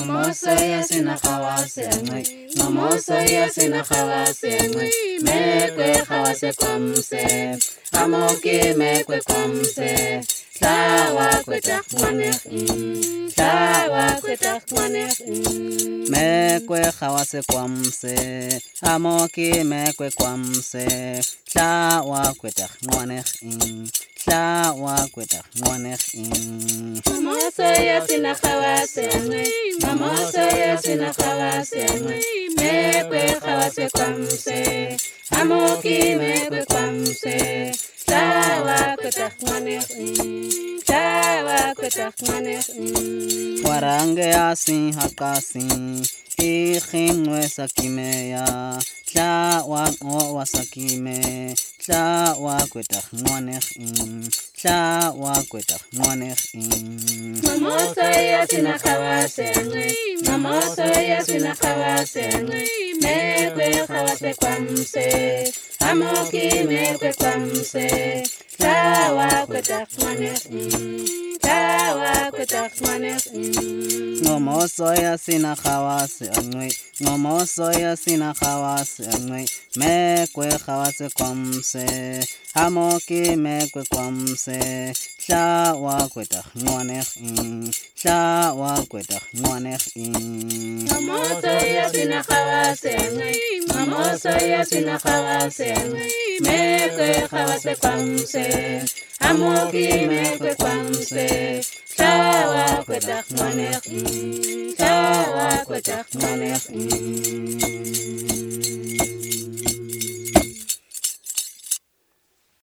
Ngomosoya sinakawase ngwe, ngomosoya sinakawase ngwe, mekwe khawase komse, amoki mekwe komse, tawa kweta mwanek, tawa kweta mwanek, mekwe khawase komse, amoki mekwe komse, tawa kweta mwanek, tawa kweta mwanek. Ngomosoya sinakawase ngwe, ngomosoya sinakawase ngwe, mekwe khawase komse, amoki mekwe komse, tawa kweta mwanek, tawa kweta mwanek. Warange asin hakasi, ikhinwe sakimeya, tawa ngo wasakime, tawa kweta mwanek, tawa kweta mwanek. Ngomosoya sinakawase ngwe, ngomosoya sinakawase ngwe, mekwe khawase komse, amoki mekwe komse, tawa kweta mwanek, tawa kweta mwanek. Ngomosoya sinakawase ngwe, ngomosoya sinakawase ngwe, mekwe khawase komse, amoki mekwe komse, tawa kweta mwanek, tawa kweta mwanek. Ngomosoya sinakawase ngwe, ngomosoya sinakawase ngwe, mekwe khawase komse, amoki mekwe komse, tawa kweta mwanek, tawa kweta mwanek.